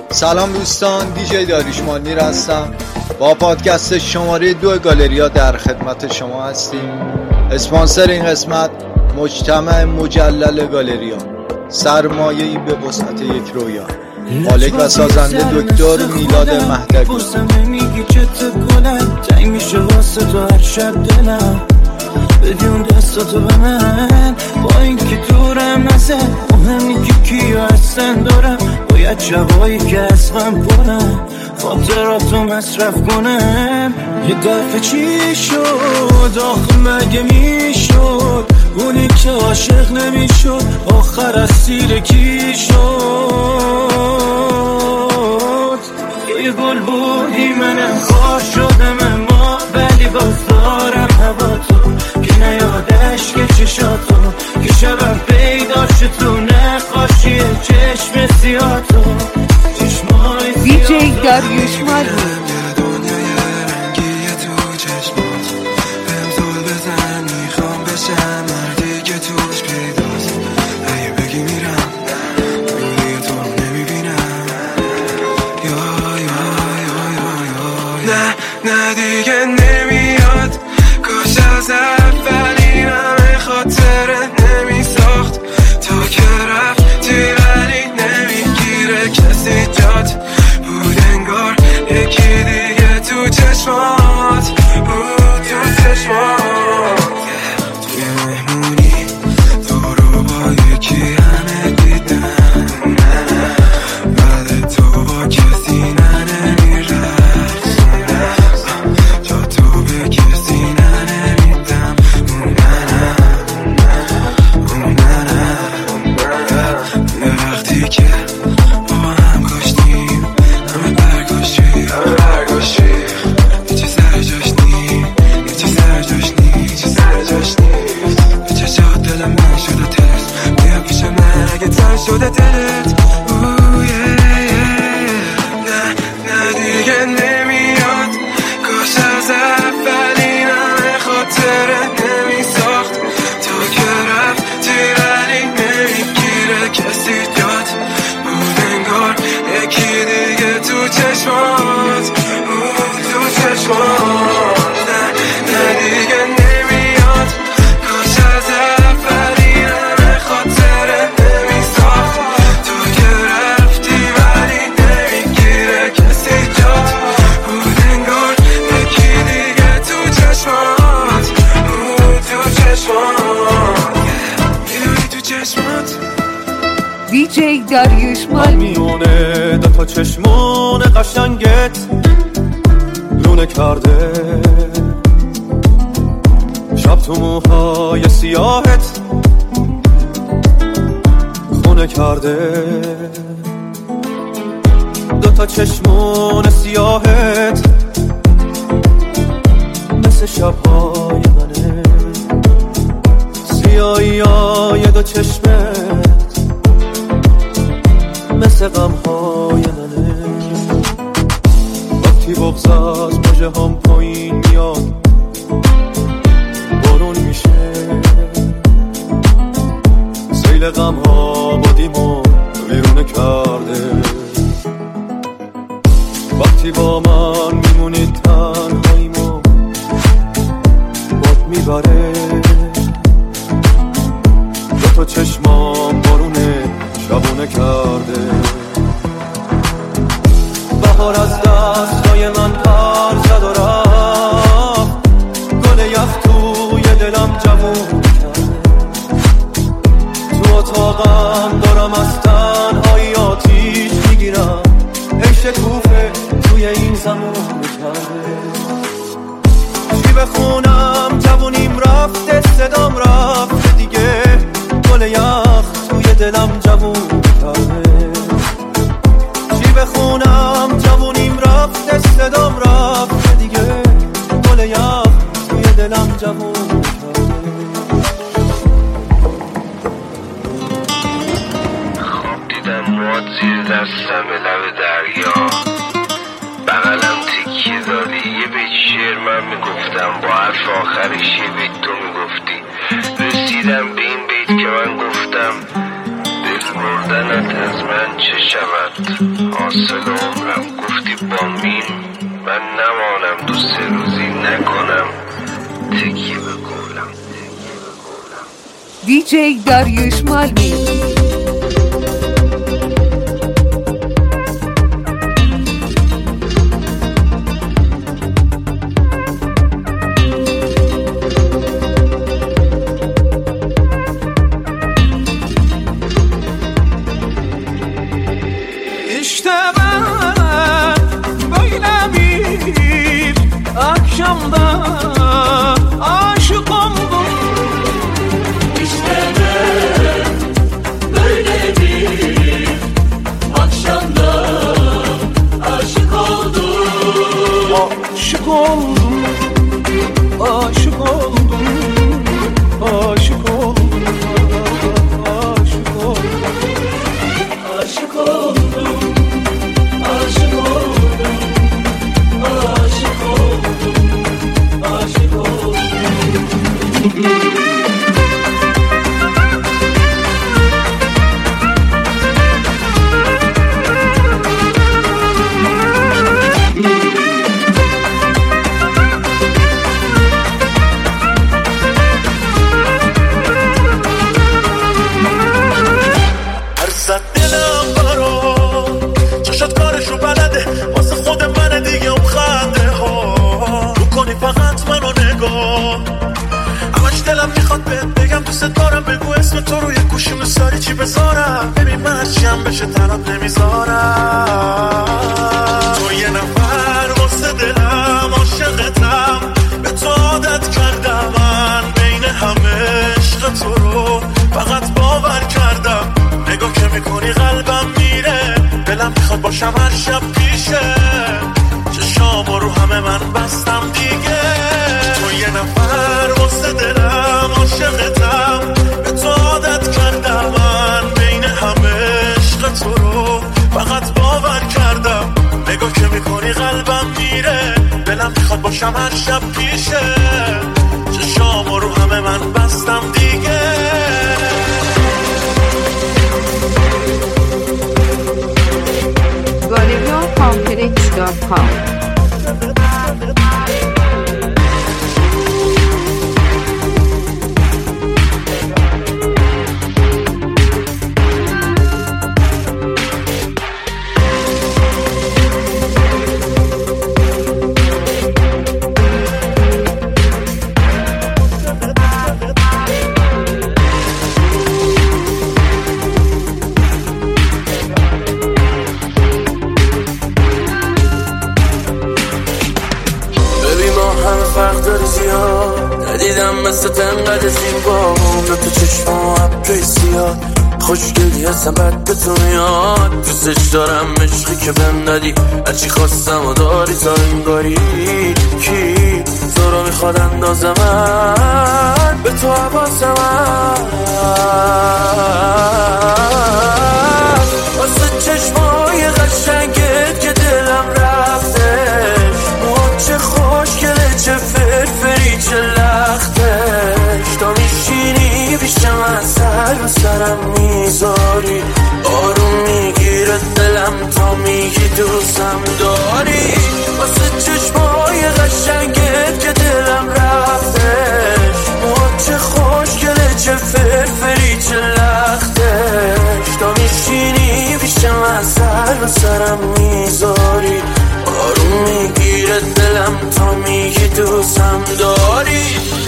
سلام دوستان، دیجی داریوش مانیر هستم. با پادکست شماره 2 گالریا در خدمت شما هستیم. اسپانسر این قسمت مجتمع مجلل گالریا، سرمایه‌ای به وسعت یک رویا. مالک و سازنده دکتر میلاد مهدوی. میگی چت گلم تنگ میشه واسه تو هر شب دلم، بدون دستاتو به من با این که دورم نزد. مهمی که کیو هستن دارم، باید شبایی که از غم پرم خاطراتو مصرف کنم. یه دفعه چی شد آخه مگه میشد اونی که عاشق نمیشد آخر از سیر کی شد؟ یه گل بودی منم خواه شدم اما ولی باز دارم هوا تو که نیادش که چشاتو که شبم پیدا شد تو نقاشی چشم سیاتو چشمای دیجی داریوش مانیر. نه دیگه نمیاد، کاش از اولین همه خاطره نمی ساخت. تو که رفتی ولی نمیگیره کسی جات بود، انگار یکی دیگه تو چشمات بود، تو چشمات. توی مهمونی تو رو با یکی همه دیدن، بعد تو با کسی شده دلت. نه دیگه نمیاد، کاش از اولین همه خاطره نمی ساخت. تو که رفتی ولی نمیگیره کسی جات بود، انگار یکی دیگه تو چشمات بود، تو چشمات. نه دیگه نمیاد، کاش از اولین همه خاطره نمی ساخت. تو که رفتی ولی نمیگیره کسی جات بود، انگار یکی دیگه تو چشمات بود، تو چشمات. میدونی تو چشمات دیجی داریوش مانیر. میونه دوتا چشمون قشنگت لونه کرده، شب تو موهای سیاهت خونه کرده. دوتا چشمون سیاهت مثل شبهای منه، سیاهی های دو چشمت مثل غمهای منه. وقتی بغض از مژه هم پایین میاد بارون میشه، سیل غمها بادیمو ویرونه کرده. وقتی با من میمونی تنهاییمو باد میبره، دوتا چشمام بارونه شبونه کرده. بهار از دستای من پر زد و رفت، گل یخ توی دلم جوون کرده. تو اتاقم دارم از تنهایی آتیش میگیرم، ای شکوفه توی این زمان کرده. چی بخونم جوونیم رفته، صدام رفته دیگه، گل یخ توی دلم جوون کرده. چی بخونم جوونیم رفته، صدام رفته دیگه، گل یخ توی دلم جوون کرده. خواب دیدم مواد زیر دستم به لب دریا، بغلم تکیه دادی یه بیت شعر من میگفتم، با حرف آخرش یه بیت تو میگفتی. رسیدم به این بیت که من گفتم دل بردنت از من چه شود؟ حاصل عمرم گفتی با مین من نمانم، 2-3 روزی نکنم تکیه به قولم. دیجی داریوش مالمی. بشه طرف نمیذارم. تو یه نفر واسه دلم عاشقتم، به تو عادت کردم، من بین همه عشق تو رو فقط باور کردم. نگاه که میکنی قلبم میره، دلم میخواد باشم هر شب پیشه، چشامو رو همه من بستم دیگه. تو یه نفر واسه دلم عاشقتم، به تو عادت کردم، من بین همه تو رو فقط باور کردم. نگاه که میکنی قلبم میره، دلم میخواد باشم هر شب پیشه، چشامو رو همه من بستم دیگه. galeriacomplex.com. ندیدم مثل تنقدر زیبا، اون تو چشمام ابری زیاد، خوشگلی هستم بد به تو میاد. دوستش دارم عشقی که بهم دادی، هرچی خواستم و داری تا انگاری. کی تو رو میخواد اندازه من، به تو حواسم واسه چشمای قشنگت که دلم رفتش. چه خوشگله چه فرفری چه لختش، تا میشینی پیشم از سر و سرم میذاری، آروم میگیره دلم تا میگی دوستم داری. واسه چشمای قشنگت که دلم رفتش، چه خوشگله چه فرفری چه لختش، تا میشینی پیشم از سر و سرم میذاری، آروم میگیره دلم تا میگی دوستم داری.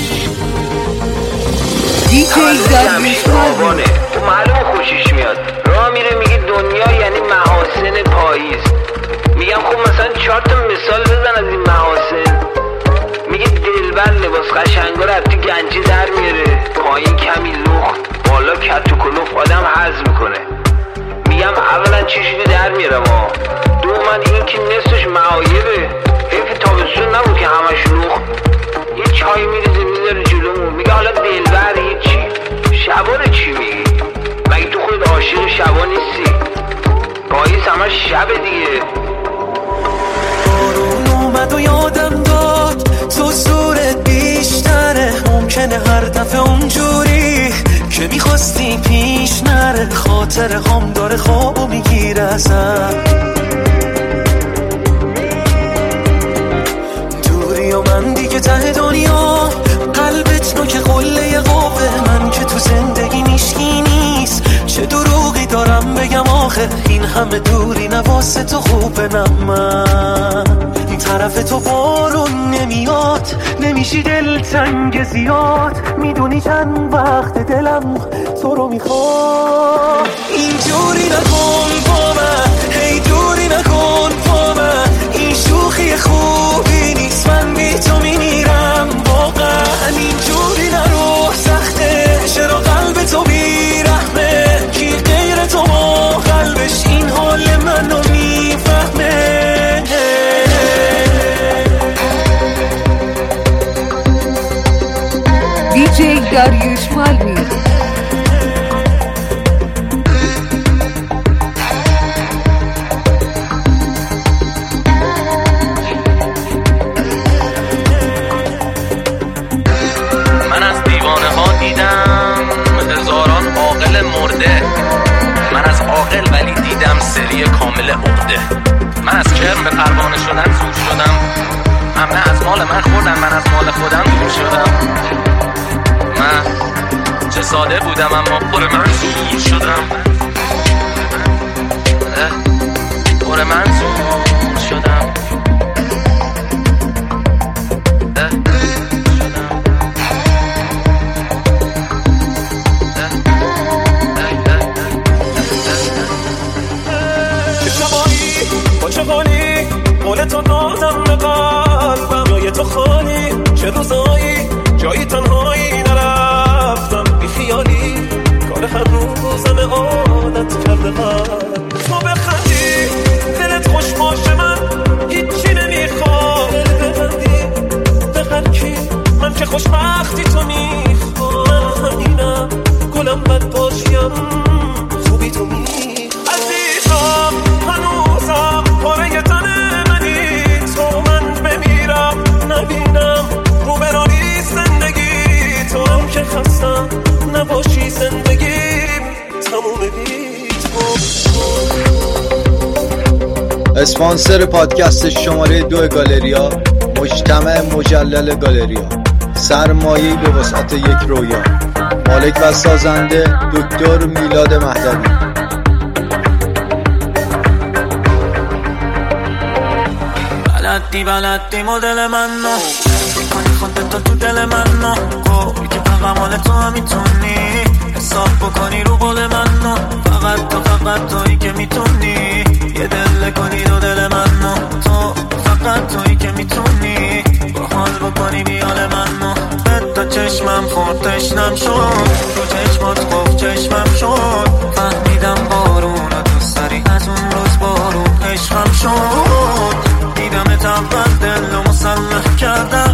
همیشه آبانه تو معلوم خوشش میاد، راه میره میگه دنیا یعنی محاسن پاییز. میگم خب مثلا 4 تا مثال بزن از این محاسن. میگه دلبر لباس قشنگا رو تو گنجی در میاره، پایین کمی لخت، بالا کت و کلوف آدم هضم میکنه. میگم اولا چشمی در میارم ها، دوما این که نصفش معایبه، حیف تابستون نبود که همش لخت. یه چای میریزه میذاره جلومون، میگه حالا دلبر هیچی، شبا رو چی میگی؟ مگه تو خود عاشق شبا نیستی؟ پاییز همش شب دیگه. بارون اومد و یادم داد تو زورت بیشتره، ممکنه هر دفعه اونجوری که میخواستی پیش نره. بهتره، خاطر هم داره خوابو میگیره ازم. دوری و من دیگه ته دنیا، قلبت نوک قله قوه من که تو زندگی میشکی نیست. چه دروغی دارم بگم آخه، این همه دوری نواسه تو خوبه. نه من این طرف تو بارون نمیاد، نمیشی دلتنگ زیاد. میدونی چند وقت دلم تو رو میخواد. اینجوری نکن با من، هی دوری نکن با من. این شوخی خوبی نیست، من بی تو میمیرم واقعا. اینجوری نرو سخته، چرا قلب تو بیرحمه؟ کی غیر تو با قلبش این حال منو میفهمه؟ دیجی داریوش مالمی. من از دیوانه ها دیدم هزاران عاقل مرده. من از عاقل ولی دیدم سری کامل عقده. من از کرم به پروانه شدن زور شدم. همه از مال من خوردن، من از مال خودم دور شدم. من چه ساده بودم اما پر من زور شدم. پر من زور شدم. چه حالی قول تو دادم به قلبم، جای تو خالی. چه روزایی جایی تنهایی نرفتم بی خیالی. کار هر روزم عادت کرده قلب تو بخندی، دلت خوش باشه. من هیچی نمیخوام، دل ببندی به هر کی. من که خوشبختی تو میخوام. من همینم گلم بد باشیم، خوبی تو عزیزم. هنوزم پاره تن منی تو، من بمیرم نبینم روبرانی زندگی تو. هم که خستم نباشی زندگیم تموم بی تو. اسپانسر پادکست شماره 2 گالریا، مجتمع مجلل گالریا، سرمایه‌ای به وسعت یک رویا. مالک و سازنده دکتر میلاد مهدوی. بلدی مدل من نو کنی خودتو تو دل من نو گوی که فقط مال تو هم میتونی حساب بکنی رو قول من نو. فقط تویی که میتونی یه دل کنی دو دل من نو. تو فقط تویی که میتونی با حال بکنی بیال من نو. تا چشمم خورد تشنم شد، تو چشمات خوف چشمم شد. فهمیدم بارون تو سری از اون روز بارون عشقم شد. دیدم اول دل و مسلح کردم،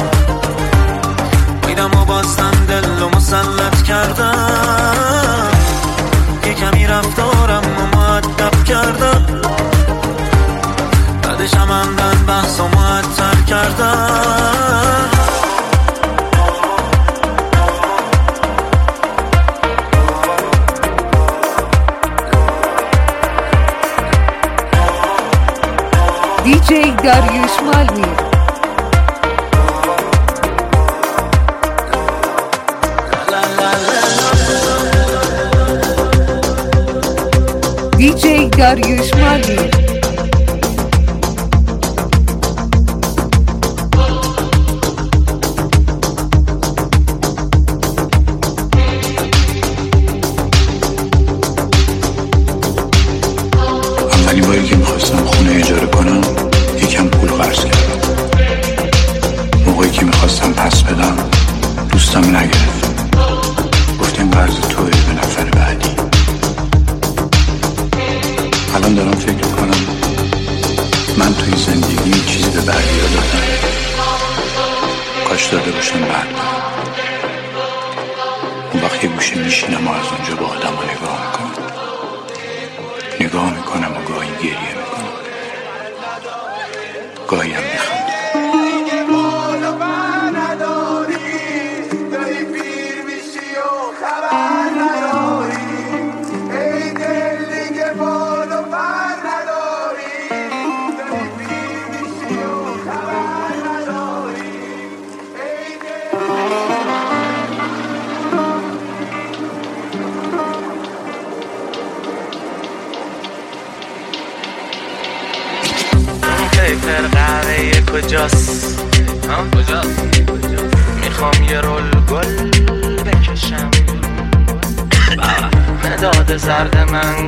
دیدم و بازم دل و مسلط کردم. یه کمی رفتارم و مؤدب کردم، بعدش هم همدن بحث و معطل کردم. دیجی داریوش مالمی. دیجی داریوش مالمی. اولین باری که میخواستم خونه اجاره کنم یکم پول قرض کردم. موقعی که میخواستم پس بدم دوستم نگرفت، گفت این قرض توی به نفر بعدی. الان دارم فکر میکنم من توی زندگی چیزی به بعدی ها دادم، کاش داده باشم بعد. اون وقت یه گوشه میشینم و از اونجا با آدم ها نگاه میکنم و گاهی گریه میکنم، گاهی هم میخوام. پیپر قهوه کجاست؟ کجاست؟ میخوام یه رول گل بکشم مداد زرد من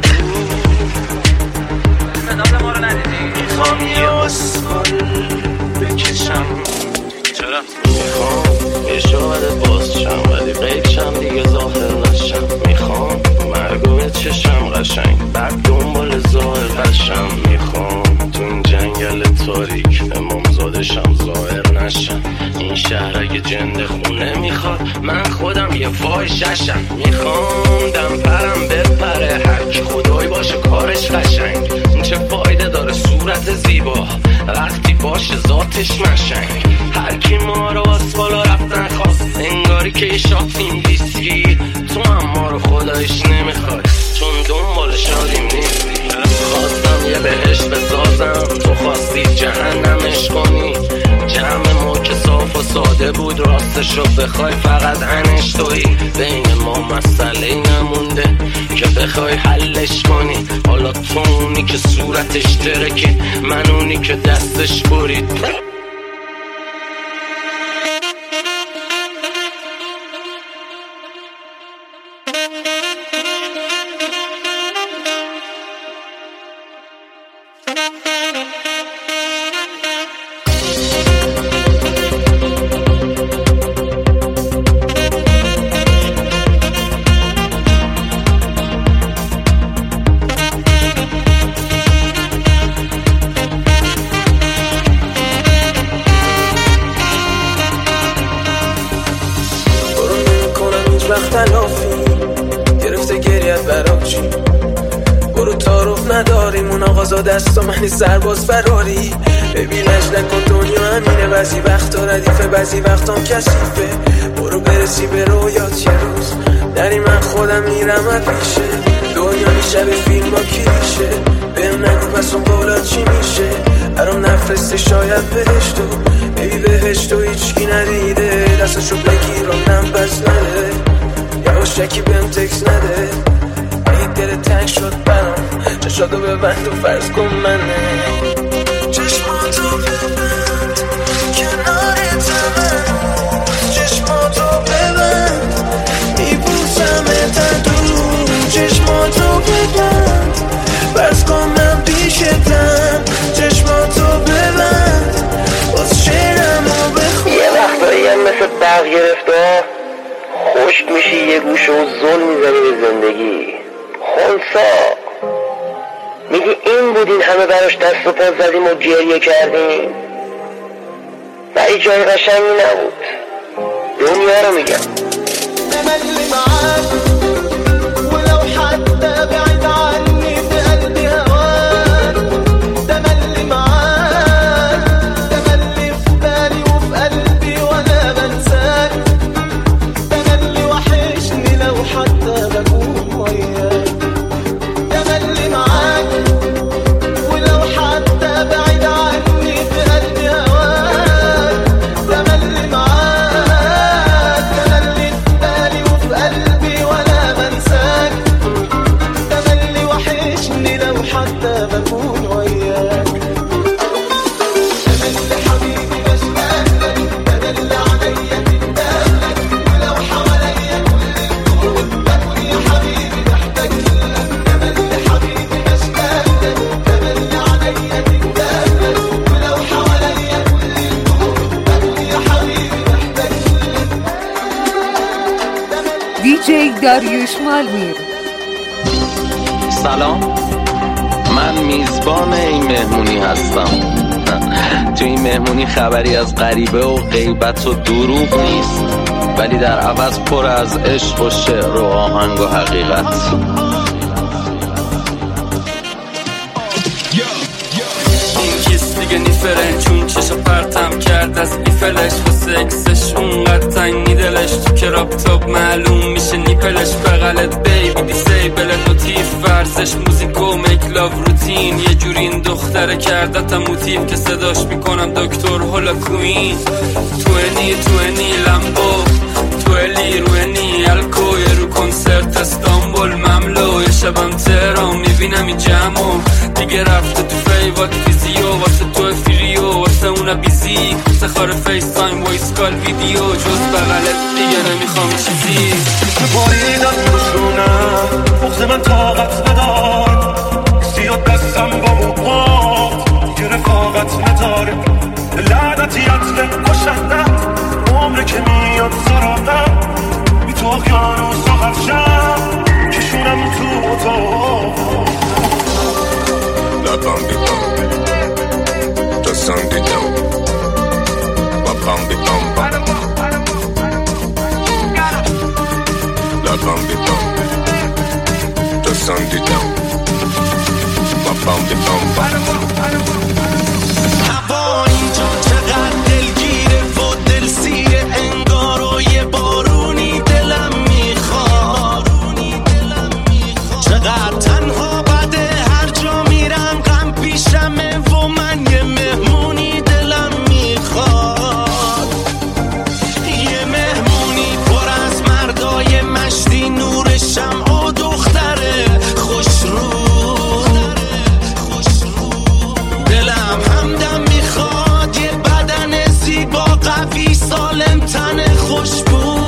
مداد ما رو ندیدی؟ میخوام یه اسکل بکشم چرا؟ میخوام یه شاید باز شم ولی قید شم دیگه ظاهر نشم میخوام مرگوه چشم قشنگ بعد دنبال ظاهر قشم میخوام تو این جنگل تاریک امامزادشم ظاهر نشم این شهر اگه جنده خونه میخواد من خودم یه فاحشه‌شم میخوام دم پرم بپره هرکی خدای باشه کارش قشنگ این چه فایده داره صورت زیبا وقتی باشه ذاتش مشنگ هرکی ما رو از بالا رفتن خواست انگاری که یه شاتیم ویسکی تو هم ما رو خدایش نمیخواد چون دنبال شادیم نیستی خواستم یه بهشت بسازم تو خواستی جهنمش کنی جمع ما که صاف و ساده بود راستشو بخوای فقط انش توی بین ما مسئله نمونده که بخوای حلش کنی حالا تو اونی که صورتش ترکی من اونی که دستش برید گرفته گریت برام چی برو تعارف نداریم اون آقازا دست و منی سرباز فراری ببینش نکن دنیا همینه بعضی وقتا ردیفه بعضی وقتام کثیفه برو برسی به رویات یه روز نری من خودم میرم پیشه دنیا میشه به فیلم ها کلیشه بهم نگو پس اون قولات چی میشه برام نفرسته شاید بهشتو ببی بهشتو هیچکی ندیده دستشو بگیرم نم پس نده یواشکی بهم تکس نده ای دل تنگ شد برام چشاتو ببند و فرض کن منه چشماتو ببند کنارتم چشماتو ببند میبوسمت دور چشماتو ببند فرض کن من پیشتم چشماتو ببند باز شعرمو بخون یه وقتایی هم مثل برق گرفته خشک میشی یه گوشه و زل میزنی به زندگی خونسا میگی این بودین همه براش دست و پا زدیم و گریه کردیم ولی جای قشنگی نبود دنیا رو میگم تملي معاك ولو حتى بعيد عني في قلبي هواك تملي معاك تملي في بالي وفي قلبي ولا بنساك تملي وحشني لو حتى بكون وياك تملي معاك ولو حتى بعيد عني في قلبي هواك تملي معاك تملي في بالي وفي قلبي ولا بنساك تملي وحشني لو حتى بكون وياك تملي حبيبي بشتاق لك تدل عليا تندهلك ولو حواليا كل الكون بكون يا حبيبي محتاج لك تملي حبيبي بشتاق لك تدل عليا تندهلك ولو حواليا كل الكون بكون يا حبيبي محتاج لك دیجی داریوش مالمیر. سلام من میزبان این مهمونی هستم تو این مهمونی خبری از غریبه و غیبت و دروغ نیست ولی در عوض پر از عشق و شعر و آهنگ و حقیقت این کس دیگه نیفرن چون چشا پرتم کرد از ایفلش و سکسش اونقدر تنگی دلش تو کراپ تاپ معلوم میشه نیپلش بغلت بیبی دیسیبل نوتیف ورزش موزیک و میک لاو روتین یه جوری این دختره کردتم موتیف که صداش میکنم دکتر هولا کوین توینی لمبو تولی روینی الکو یه رو کنسرت استانبول مملو یه شبم تهران میبینم این جمعو دیگه رفته تو فیوات فیزیو واسه تو فری مهمونا بیزی سخار فیس تایم وایس کال ویدیو جز بغلت دیگه نمیخوام چیزی باریدم روشونم بغض من طاقت ندار سیاد دستم با موهات یه رفاقت نداره لعنتیت به کشندت عمره که میاد سراغم بی تو اقیانوس و خرشم کشونم تو اتاق لبم بیدم دستم دیدم لبم بیدم لبم بیدم دستم دیدم لبم بیدم هوا اینجا چقدر دلگیره و دلسیره انگار و یه بارونی دلم میخواد چقدر تنها بده هر جا میرم غم پیشمه و من یه مهمونی دلم میخواد یه مهمونی پر از مردای مشتی نور شمع و دختره خوش رو دلم همدم میخواد یه بدن زیبا قوی سالم تن خوشبو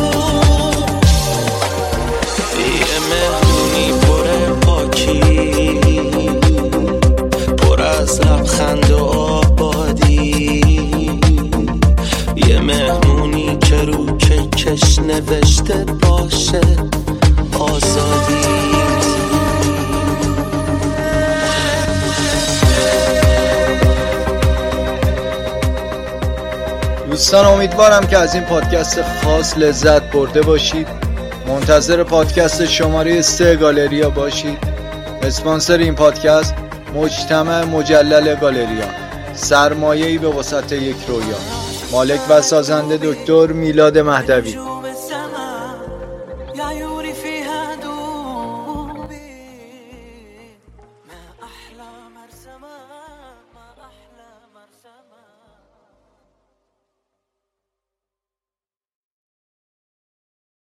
یه مهمونی پر پاکی پر از لبخند و آبادی یه مهمونی که رو کش نوشته باشه آزادی دوستان امیدوارم که از این پادکست خاص لذت برده باشید. منتظر پادکست شماره 3 گالریا باشید. اسپانسر این پادکست مجتمع مجلل گالریا، سرمایه‌ای به وسط یک رویا. مالک و سازنده دکتر میلاد مهدوی.